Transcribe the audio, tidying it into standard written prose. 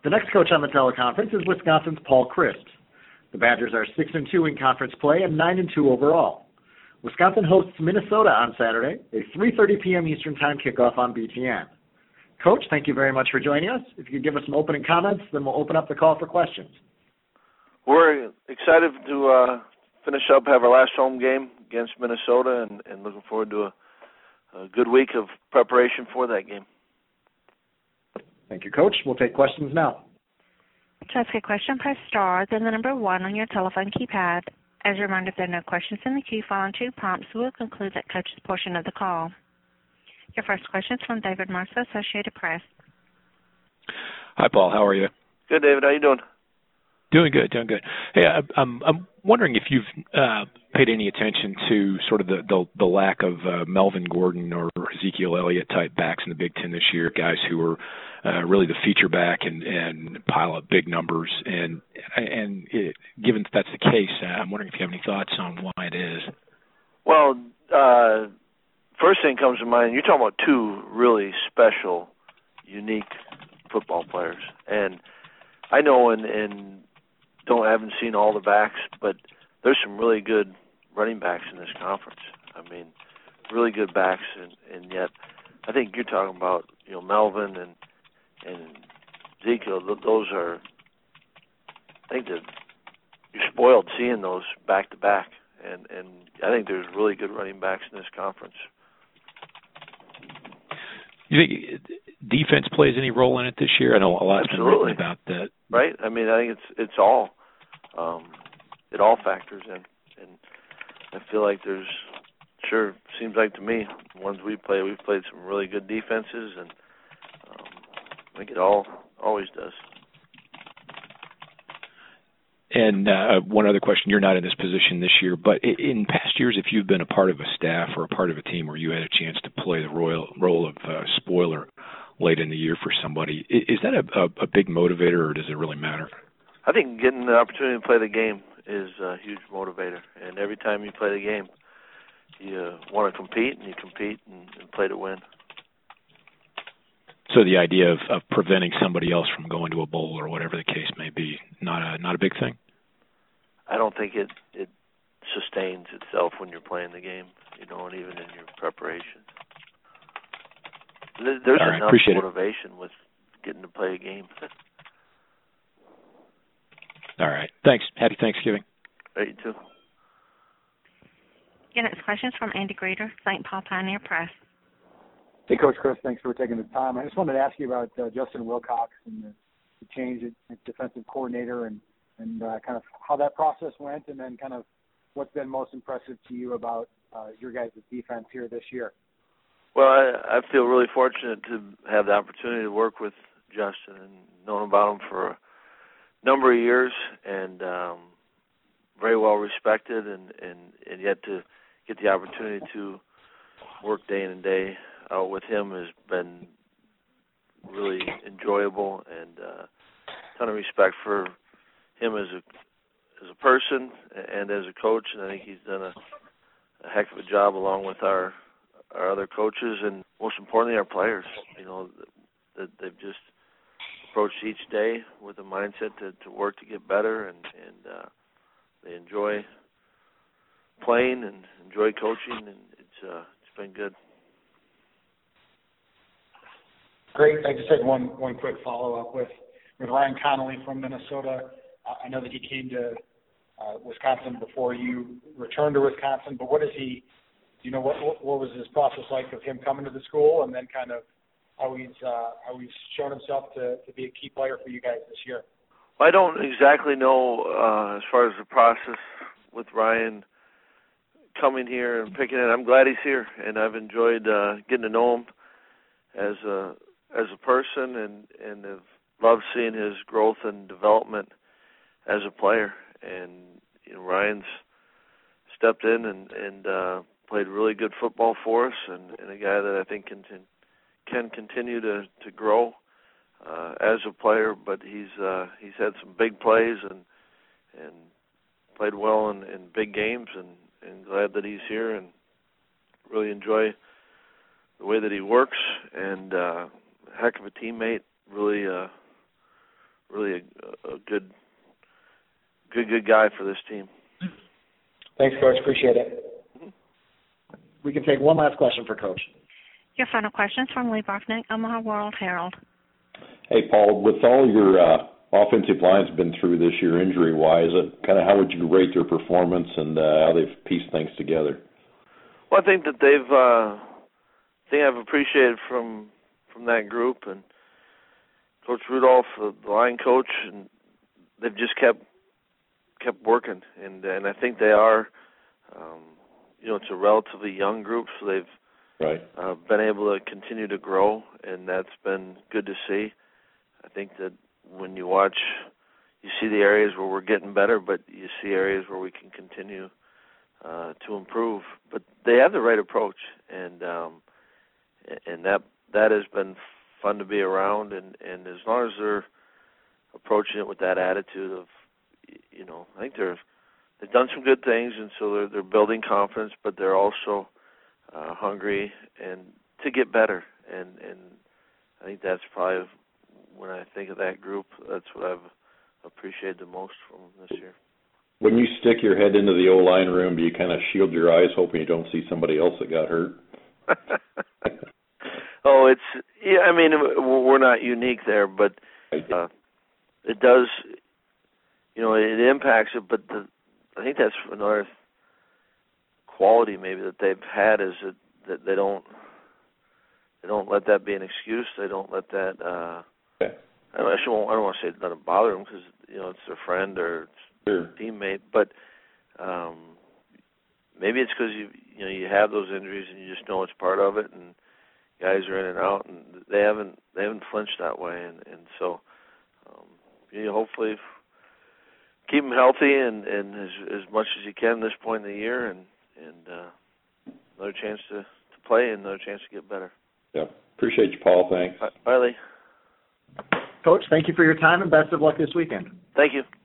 The next coach on the teleconference is Wisconsin's Paul Chryst. The Badgers are 6-2 in conference play and 9-2 overall. Wisconsin hosts Minnesota on Saturday, a 3:30 p.m. Eastern Time kickoff on BTN. Coach, thank you very much for joining us. If you could give us some opening comments, then we'll open up the call for questions. We're excited to finish up, have our last home game against Minnesota, and looking forward to a good week of preparation for that game. Thank you, Coach. We'll take questions now. To ask a question, press star, then the number 1 on your telephone keypad. As a reminder, if there are no questions in the queue following 2 prompts, we'll conclude that coach's portion of the call. Your first question is from David Marsa, Associated Press. Hi, Paul. How are you? Good, David. How you doing? Doing good. Hey, I'm wondering if you've paid any attention to sort of the lack of Melvin Gordon or Ezekiel Elliott type backs in the Big Ten this year, guys who are really the feature back and pile up big numbers. And given that's the case, I'm wondering if you have any thoughts on why it is. Well, first thing comes to mind, you're talking about 2 really special, unique football players. And I know I haven't seen all the backs, but there's some really good running backs in this conference. I mean, really good backs, and yet I think you're talking about, Melvin and Ezekiel. Those are, I think that you're spoiled seeing those back to back, and I think there's really good running backs in this conference. You think defense plays any role in it this year? I know a lot's been written about that. Right? I mean, I think it's all. It all factors in. And I feel like seems like to me, the ones we've played some really good defenses, and I think it always does. And one other question, you're not in this position this year, but in past years, if you've been a part of a staff or a part of a team where you had a chance to play the role of spoiler late in the year for somebody, is that a big motivator, or does it really matter? I think getting the opportunity to play the game is a huge motivator. And every time you play the game, you want to compete, and you compete and play to win. So the idea of preventing somebody else from going to a bowl or whatever the case may be, not a big thing? I don't think it sustains itself when you're playing the game, and even in your preparation. There's enough motivation with getting to play a game. All right. Thanks. Happy Thanksgiving. Right, you too. Your next question is from Andy Greeter, St. Paul Pioneer Press. Hey, Coach Chryst, thanks for taking the time. I just wanted to ask you about Justin Wilcox and the change at defensive coordinator and kind of how that process went, and then kind of what's been most impressive to you about your guys' defense here this year. Well, I feel really fortunate to have the opportunity to work with Justin and known about him for a number of years, and very well respected, and yet to get the opportunity to work day in and day out with him has been really enjoyable, and a ton of respect for him as a person and as a coach, and I think he's done a heck of a job along with our other coaches, and most importantly our players. That they've just approached each day with a mindset to work to get better, and they enjoy playing and enjoy coaching, and it's been good. Great. I just had one quick follow-up with Ryan Connolly from Minnesota. I know that he came to Wisconsin before you returned to Wisconsin, but what was his process like of him coming to the school, and then kind of how he's shown himself to be a key player for you guys this year? I don't exactly know as far as the process with Ryan coming here and picking it. I'm glad he's here, and I've enjoyed getting to know him as a person, and have loved seeing his growth and development as a player. And Ryan's stepped in and played really good football for us, and a guy that I think can continue to grow as a player. But he's had some big plays and played well in big games, and glad that he's here, and really enjoy the way that he works, and heck of a teammate. Really really a good guy for this team. Thanks, Coach. Appreciate it. We can take one last question for Coach. Your final question is from Lee Barknick, Omaha World Herald. Hey, Paul, with all your offensive line's been through this year injury-wise, kind of how would you rate their performance and how they've pieced things together? Well, I think that I've appreciated from that group, and Coach Rudolph, the line coach, and they've just kept working, and I think they are. It's a relatively young group, so they've been able to continue to grow, and that's been good to see. I think that when you watch, you see the areas where we're getting better, but you see areas where we can continue to improve. But they have the right approach, and that has been fun to be around. And as long as they're approaching it with that attitude of, I think they've done some good things, and so they're building confidence, but they're also hungry and to get better. And I think that's probably, when I think of that group, that's what I've appreciated the most from this year. When you stick your head into the O-line room, do you kind of shield your eyes hoping you don't see somebody else that got hurt? We're not unique there, but it does, it impacts it, but I think that's another quality maybe that they've had is that they don't let that be an excuse. They don't let that. I don't want to say it doesn't bother them because it's their friend or it's their teammate, but maybe it's because you have those injuries and you just know it's part of it, and guys are in and out, and they haven't flinched that way, and so hopefully keep them healthy and as much as you can at this point in the year, and another chance to play and another chance to get better. Yeah. Appreciate you, Paul. Thanks. Bye, Lee. Coach, thank you for your time and best of luck this weekend. Thank you.